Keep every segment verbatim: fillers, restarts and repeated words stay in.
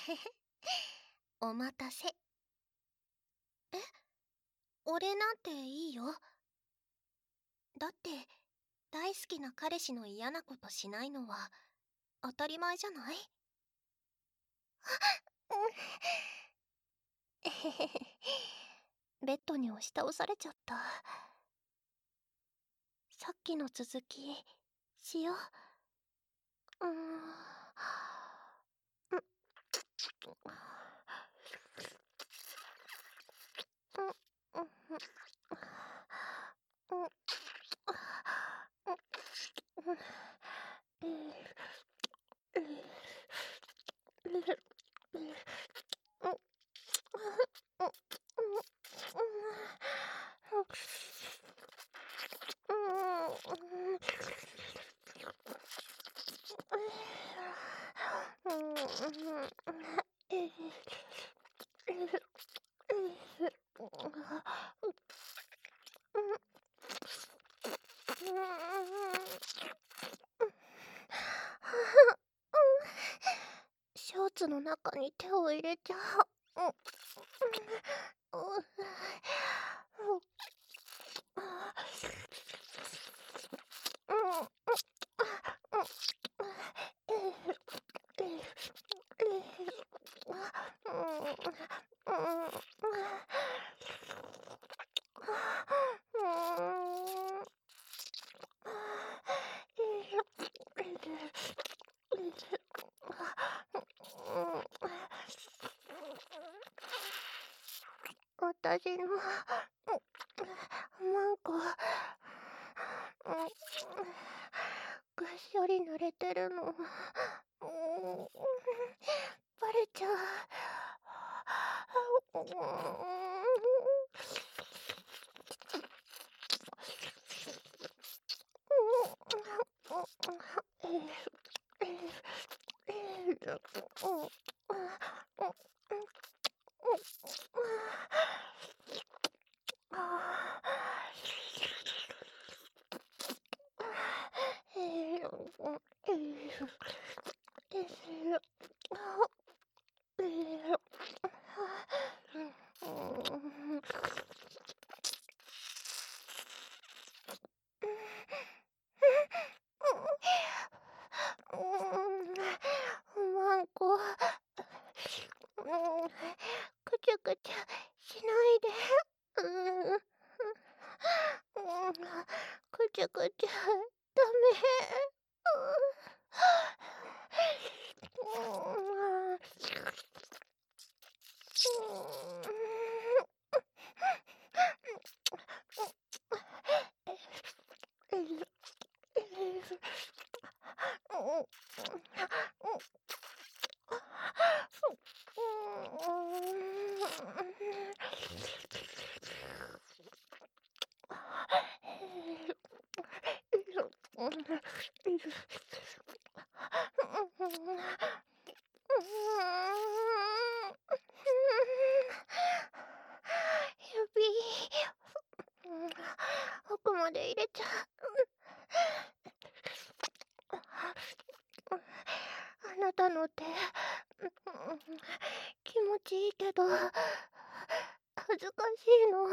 お待たせ。え、俺なんていいよ。だって、大好きな彼氏の嫌なことしないのは当たり前じゃない？えへへへ。ベッドに押し倒されちゃった。さっきの続きしよう。うーん。うん。うん、うん、うん、うん、うん、ショーツの中に手を入れちゃう。うん、うん、私のマンコ、ぐっしょり濡れてるの、バレちゃう。マンコ、くちゃくちゃしないで。うん、くちゃくちゃダメ。指、奥まで入れちゃう。あなたの手、気持ちいいけど恥ずかしいの。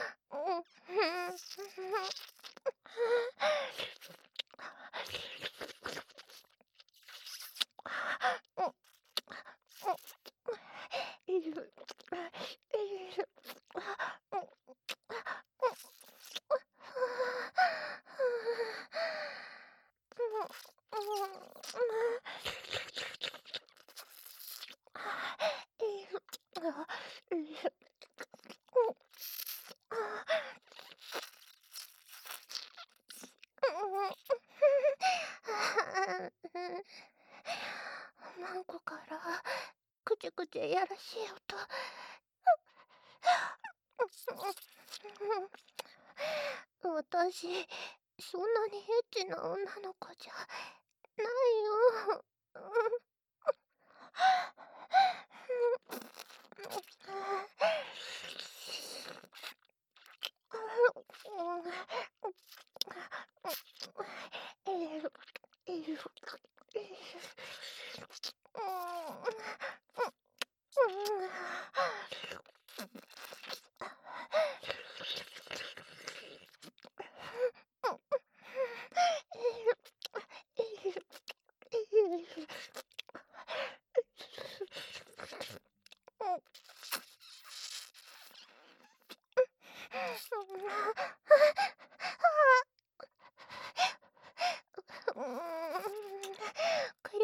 マンコからくちゃくちゃやらしい音。私、そんなにエッチな女の子じゃないよ。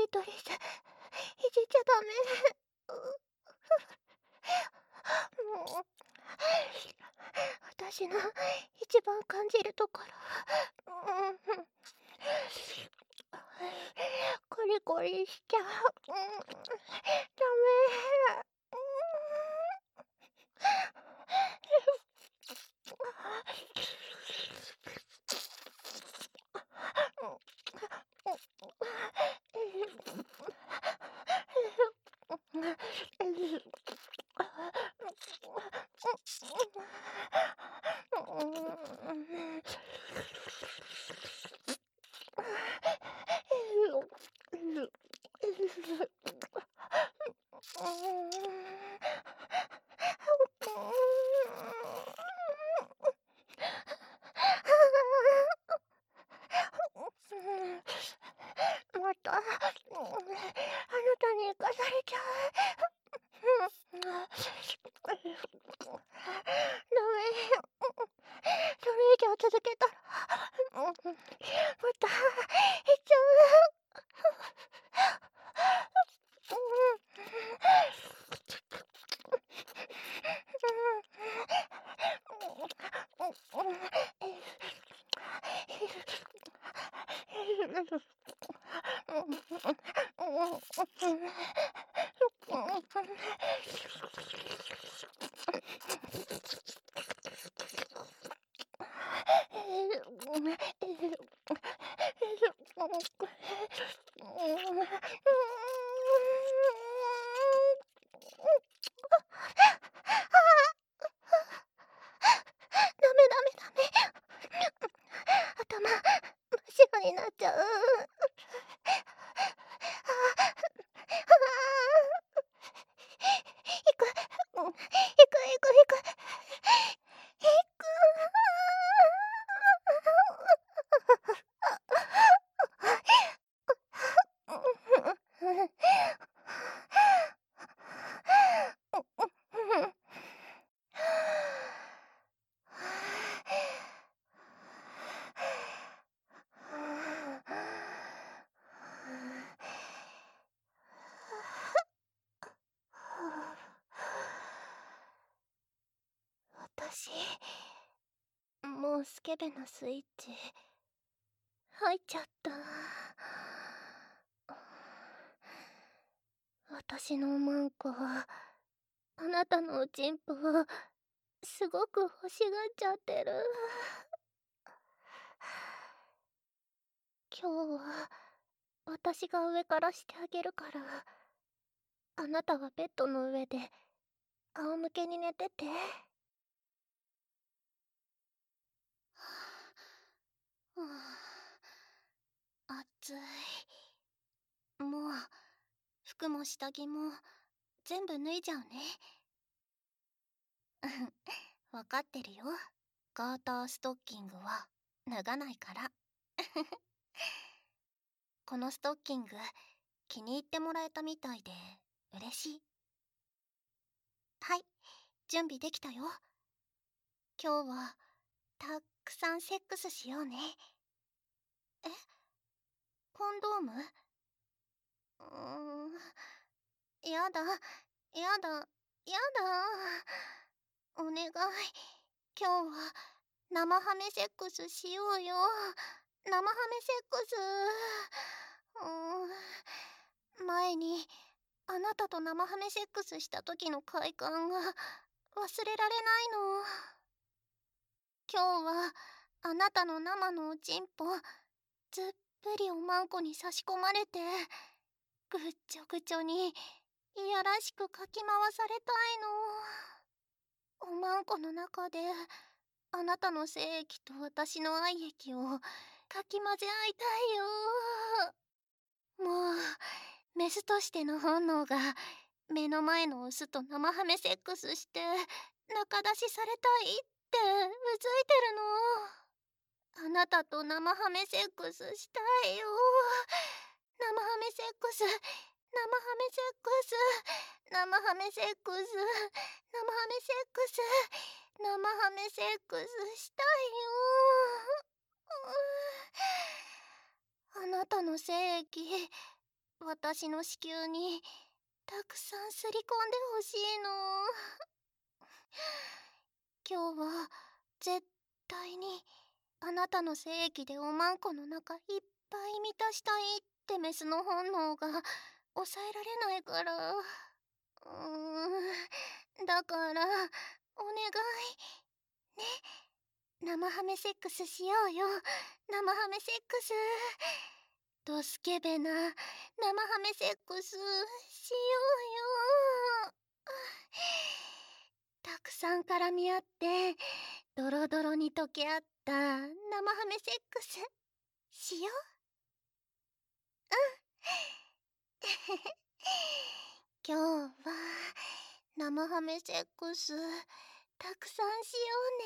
トリス、いじっちゃダメ。もう私の一番感じるところ、うん、コリコリしちゃう、うん、ダメ、また、あなたに生かされちゃう。ダメ。それ以上続けたら、また、いっちゃう。ダメダメダメ。頭真っ白になっちゃう。行く、行く行く行く。行く。私、もうスケベなスイッチ入っちゃった。私のマンコ、あなたのおちんぽすごく欲しがっちゃってる。今日は私が上からしてあげるから、あなたはベッドの上で仰向けに寝てて。はあ、暑い。もう服も下着も全部脱いじゃうね。わかってるよ。ガーターストッキングは脱がないから。このストッキング気に入ってもらえたみたいで嬉しい。はい、準備できたよ。今日はたくさんセックスしようね。え、コンドーム？うーん、やだ、やだ、やだ。お願い、今日は生ハメセックスしようよ。生ハメセックス。うーん、前にあなたと生ハメセックスした時の快感が忘れられないの。今日はあなたの生のおちんぽずっぷりおまんこに差し込まれてぐっちょぐちょにいやらしくかき回されたいの。おまんこの中であなたの精液と私の愛液をかき混ぜ合いたいよ。もうメスとしての本能が目の前のオスと生ハメセックスして仲出しされたいってうずいてるの。あなたと生ハメセックスしたいよ。生ハメセックス、生ハメセックス、生ハメセックス、生ハメセックス、生ハメセックスしたいよ。あなたの精液私の子宮にたくさんすり込んでほしいの。今日は絶対にあなたの精液でおまんこの中いっぱい満たしたいってメスの本能が抑えられないから。うーん、だからお願いね。生ハメセックスしようよ。生ハメセックス。ドスケベな生ハメセックスしようよ。たくさん絡み合ってドロドロに溶け合った生ハメセックスしよう。うん今日は生ハメセックスたくさんしようね。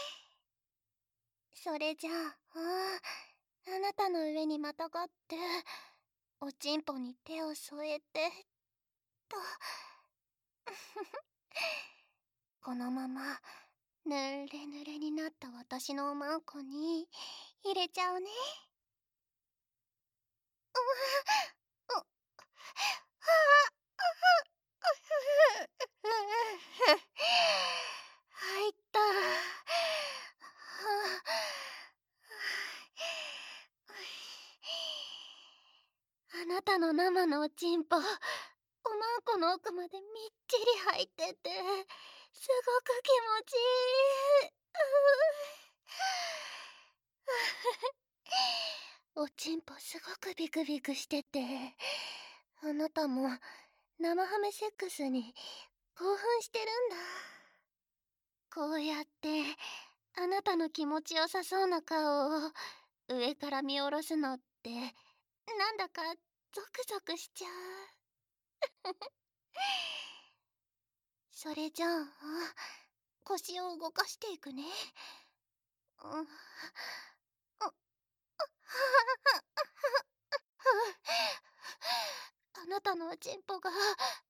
それじゃあ、あなたの上にまたがっておちんぽに手を添えてとこのままぬれぬれになった私のおまんこに入れちゃうね。うわっ、入った。あなたの生のおちんぽ、おまんこの奥までみっちり入ってて、すごく気持ちいい。おちんぽすごくビクビクしてて、あなたも生ハメセックスに興奮してるんだ。こうやってあなたの気持ちよさそうな顔を上から見下ろすのってなんだかゾクゾクしちゃう。それじゃあ腰を動かしていくね。うん、あなたのおちんぽがお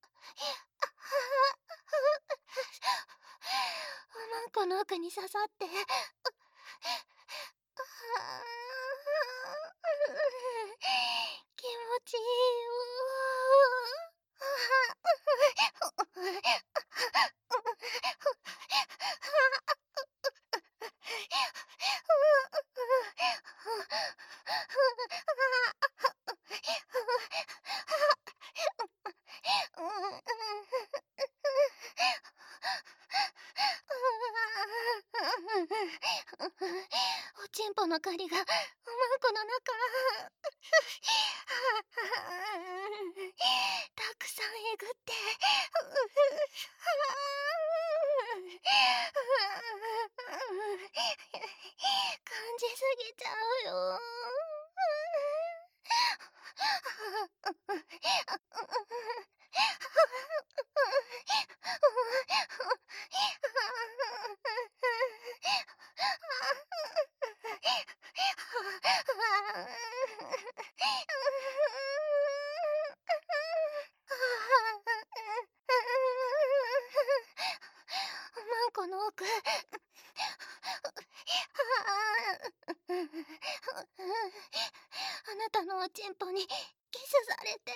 まんこの奥に刺さって気持ちいいよ。おちんぽの狩りがおまんこの中たくさんえぐって感じすぎちゃうよ。おまんこの奥あなたのおちんぽにキスされて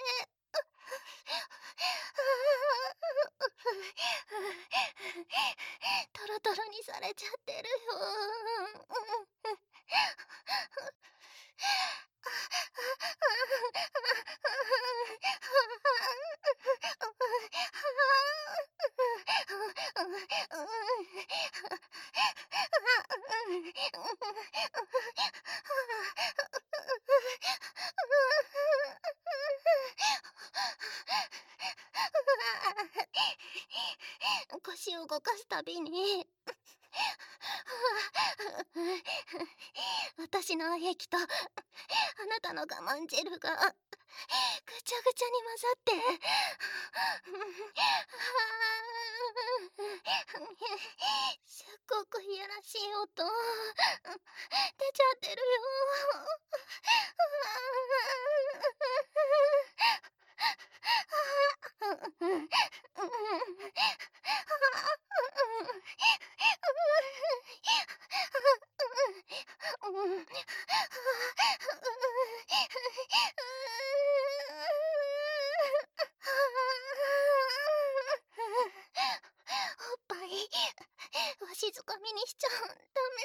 トロトロにされちゃってるよ。腰を動かすたびに私の液とあなたの我慢汁がぐちゃぐちゃに混ざってすっごくいやらしい音出ちゃってるよ。 にしちゃダメ。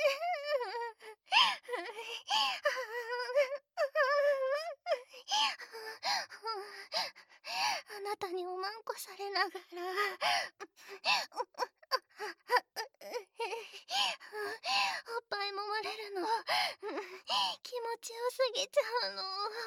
あなたにおまんこされながらおっぱい揉まれるの気持ちよすぎちゃうの。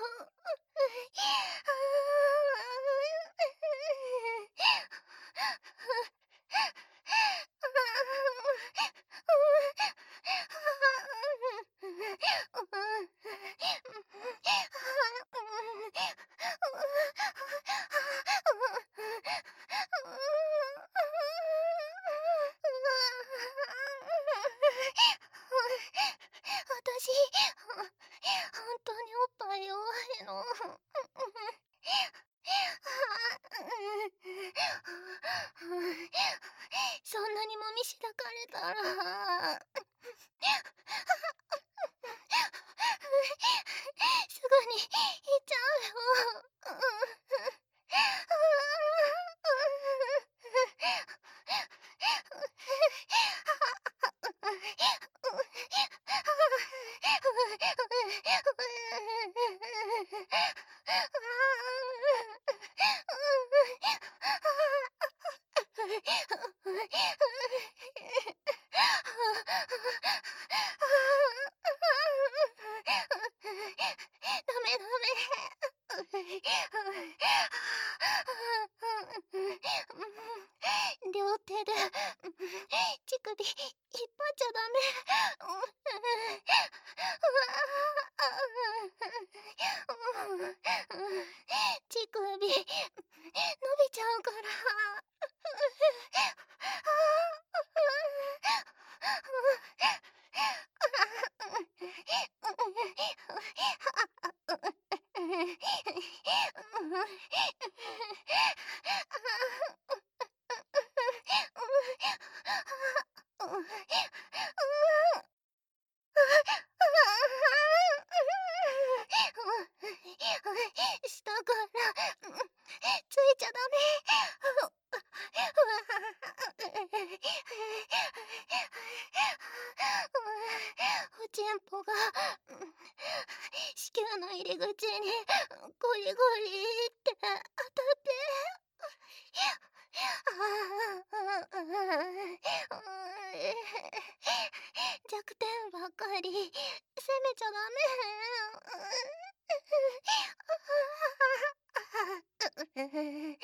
私、本当におっぱい弱いの。そんなにもみしだかれたらすぐに行っちゃうよ。ダメダメ。両手で乳首引っ張っちゃダメ。乳首伸びちゃうから。下からついちゃダメ。おちんぽが子宮の入り口にゴリゴリって当たって弱点ばかり責めちゃダメ。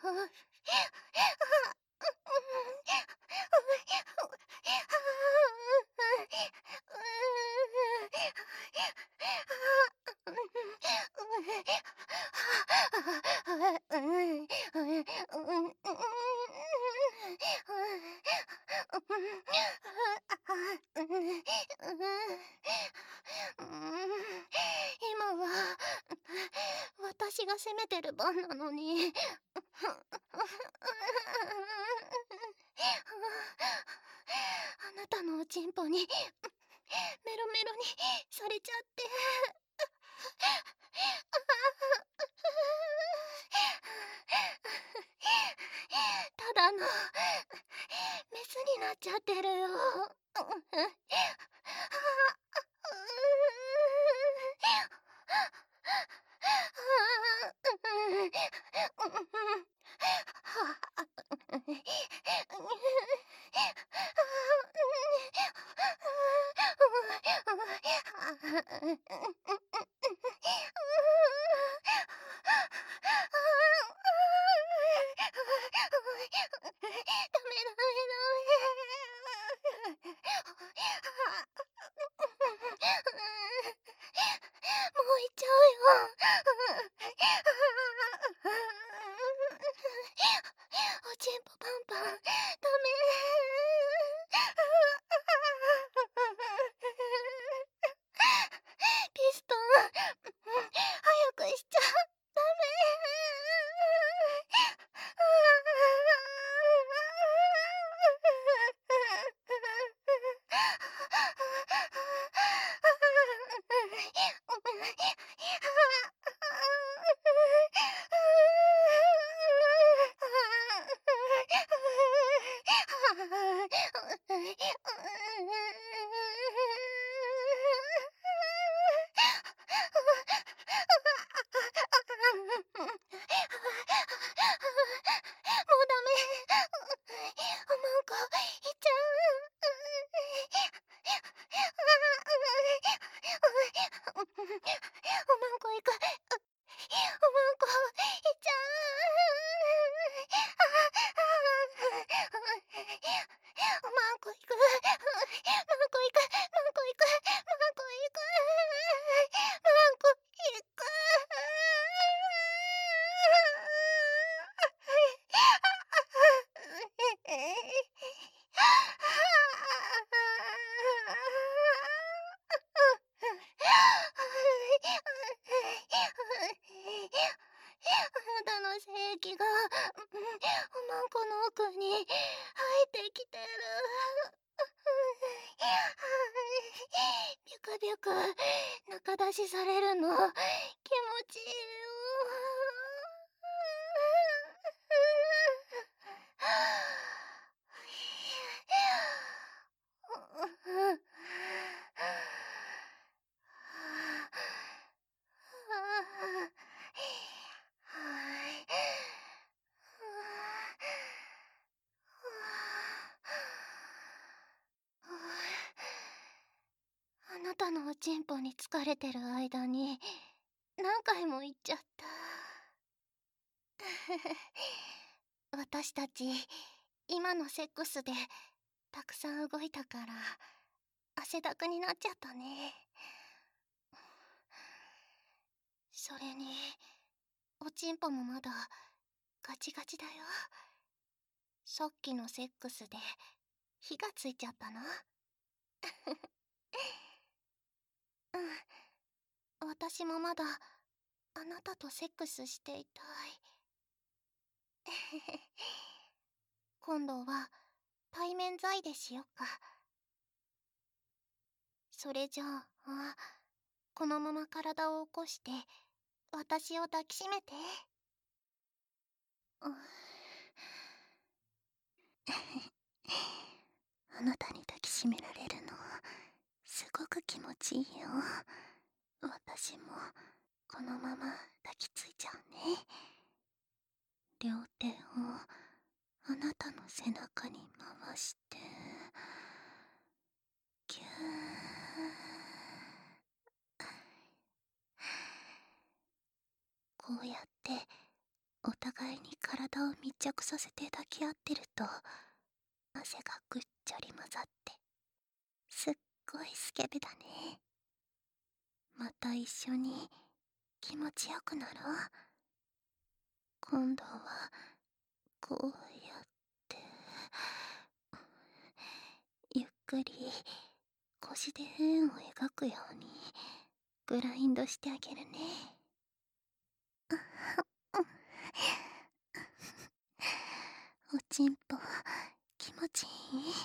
今は私が責めてる番なのに。あなたのおちんぽにメロメロにされちゃって。ただのメスになっちゃってるよ。ダメダメダメ。もう行っちゃうよ。おちんぽパンパンダメ。ピストン早くしちゃダメ。 もうダメ。おまんこいっちゃう。おまんこいく。おまんこいっちゃう。マンコ行く。マンコ行く。マンコ行く。マンコ行く。マンコ行く。あなたの精液がおまんこの奥に入ってきてる。ビュクビュク中出しされるの気持ちいいよ。あなたのおちんぽに疲れてる間に何回も言っちゃった。私たち今のセックスでたくさん動いたから汗だくになっちゃったね。それにおちんぽもまだガチガチだよ。さっきのセックスで火がついちゃったの。うん、私もまだあなたとセックスしていたい。今度は対面罪でしよっか。それじゃあ、このまま体を起こして私を抱きしめて。あなたに抱きしめられるのすごく気持ちいいよ。私もこのまま抱きついちゃうね。両手をあなたの背中に回してぎゅー。こうやってお互いに体を密着させて抱き合ってると汗がぐっちゃり混ざってすっごいスケベだね。また一緒に気持ちよくなろう。今度はこうやってゆっくり腰で円を描くようにグラインドしてあげるね。おちんぽ気持ちいい。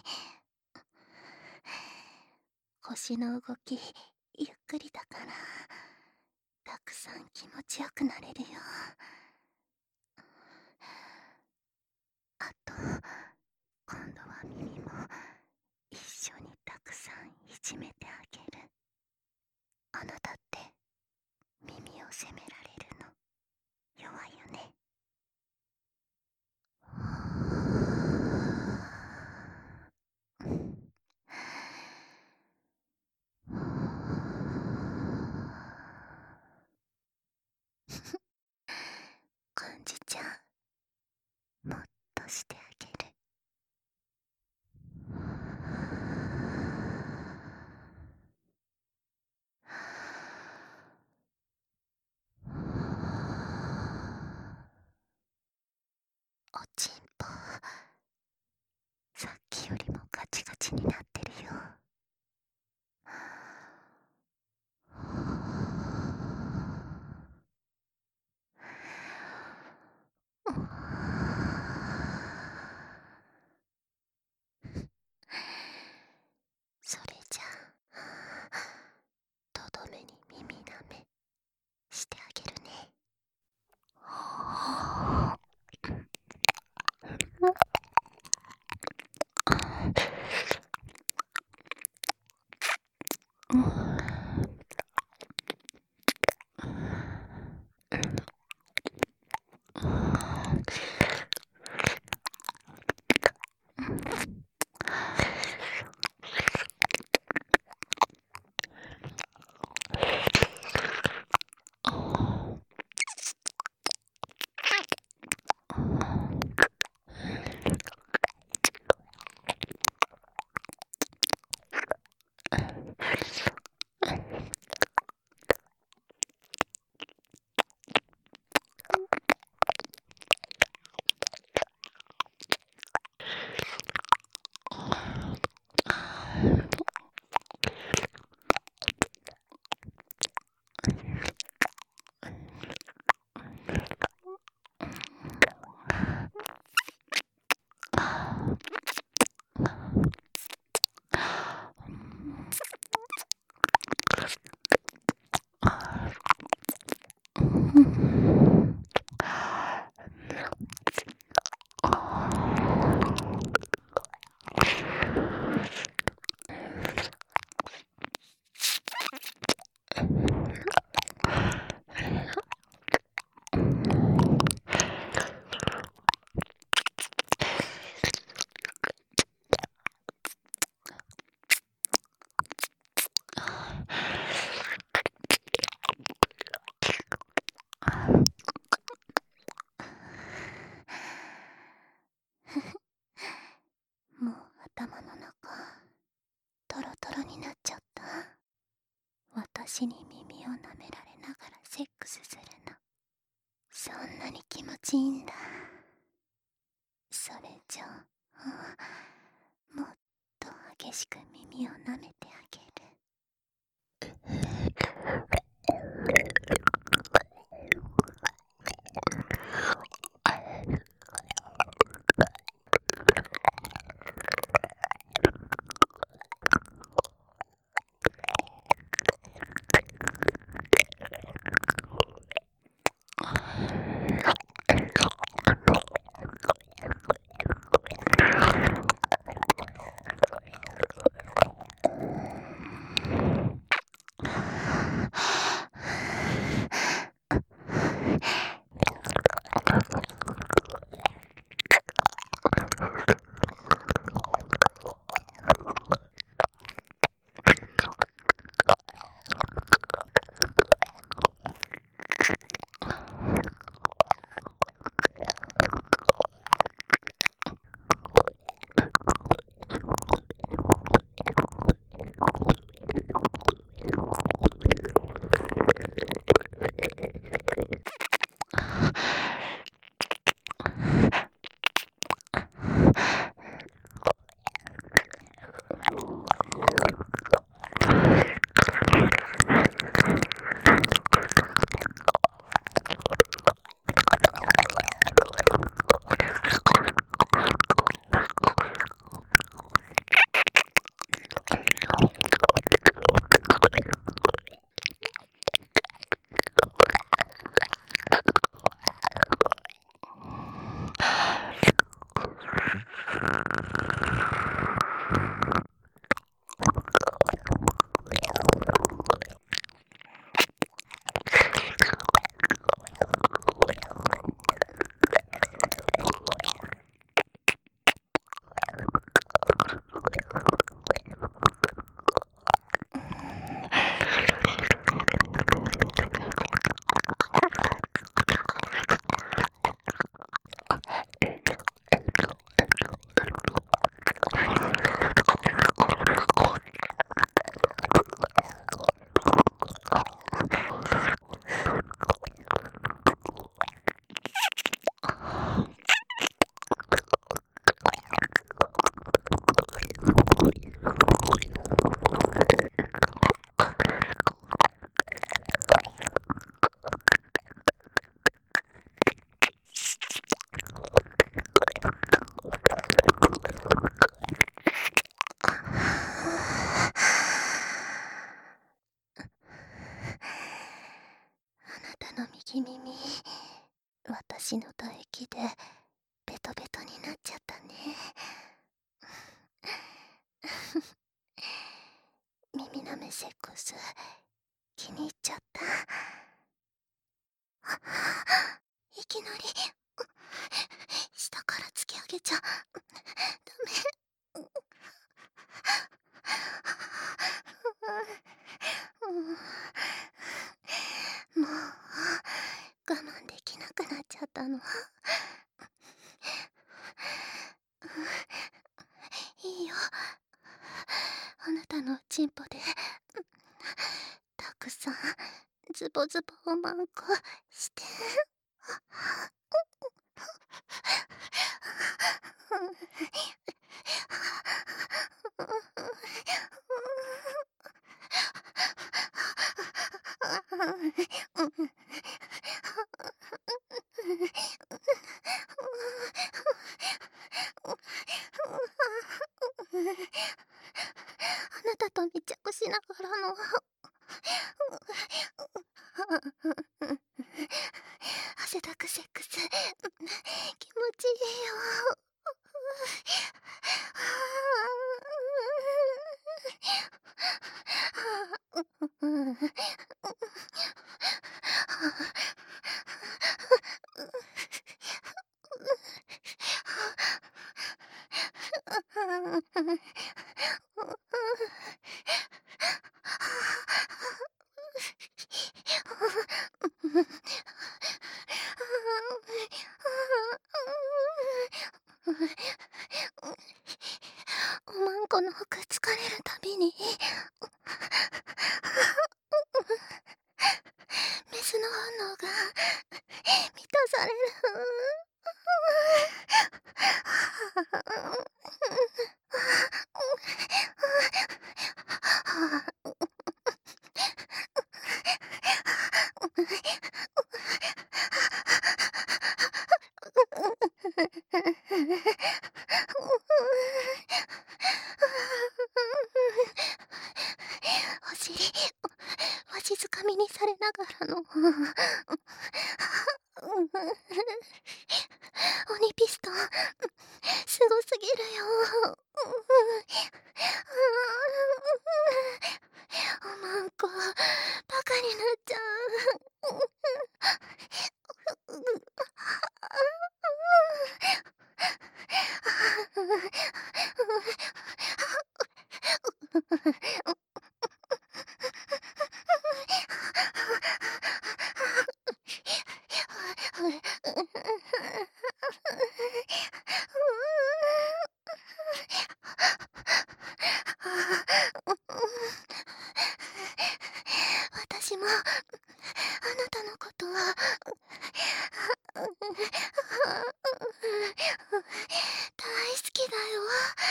腰の動きゆっくりだからたくさん気持ちよくなれるよ。あと今度は耳も一緒にたくさんいじめてあげる。あなたって耳を責められるの弱いよね。感じちゃう。もっとしてあげる。おちんぽさっきよりもガチガチになってるよ。それじゃあとどめに耳なめしてあげるね。 なに気持ちいいんだ。それじゃあ、もっと激しく耳を舐めてあげる。あなたの右耳、私の唾液でベトベトになっちゃったね。耳なめセックス気に入っちゃった。いきなり下から突き上げちゃダメ。もう我慢できなくなっちゃったの。いいよ、あなたのチンポでたくさんズボズボをまんこして。あなたと密着しながらの汗だくセックス気持ちいいよ。おまんこの服疲れるたびにメスの本能が満たされお尻わしづかみにされながらの鬼ピストンすごすぎるよ。おまんこバカになっちゃう。私もあなたのことは大好きだよ。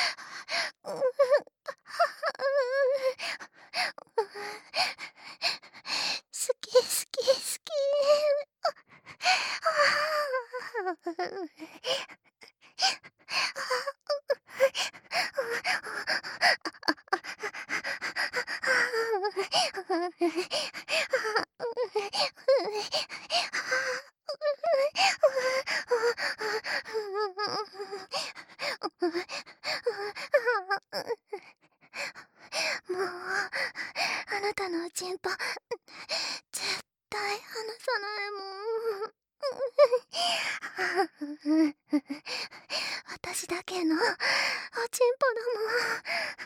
好き好き好き。もうあなたのおちんぽ絶対離さないもん。私だけのおちんぽだもん。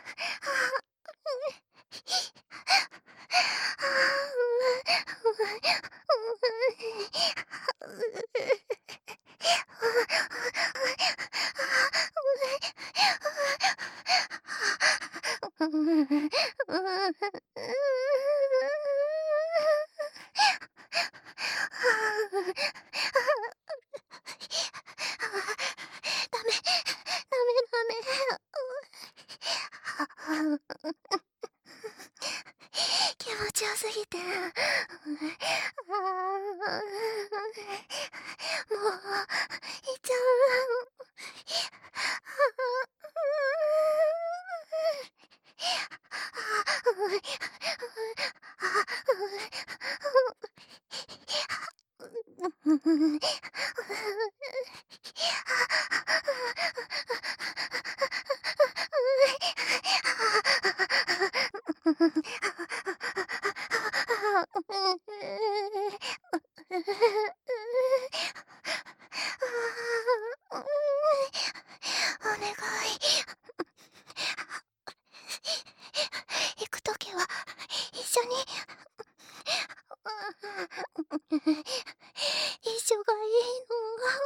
ダメダメダメ。気持ちよすぎてもう行っちゃう。お願い。行くときは一緒に一緒がいいの。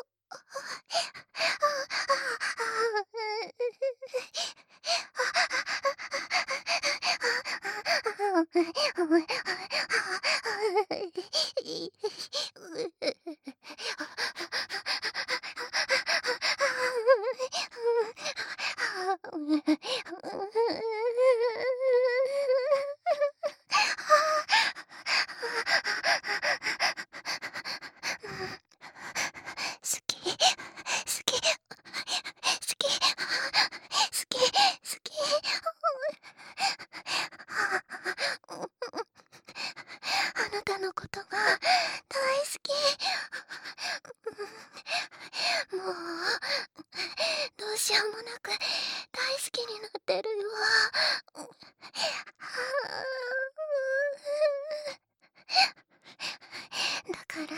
好き好き好き好き好き。あなたのことが大好き。もうどうしようもなく大好きになってるよ。だから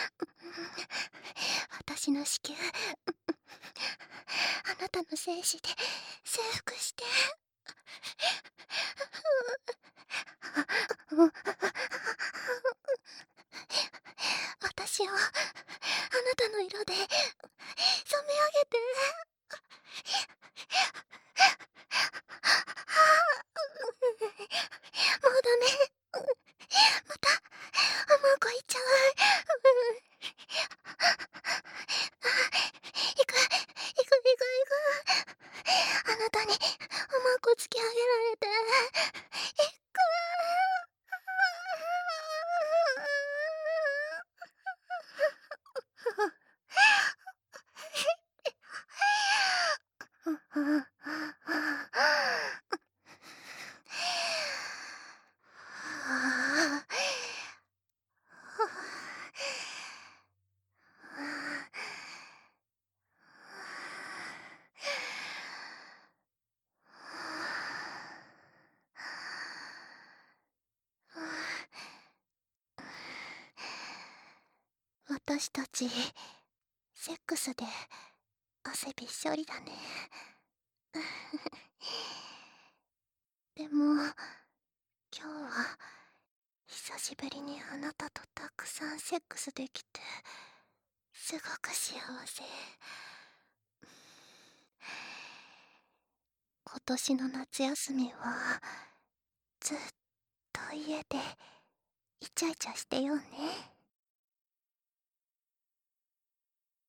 私の子宮あなたの精子で征服して。私をあなたの色で染め上げて。もうダメ。またおまんこいっちゃう。 私たちセックスで汗びっしょりだね。でも今日は久しぶりにあなたとたくさんセックスできてすごく幸せ。今年の夏休みはずっと家でイチャイチャしてようね。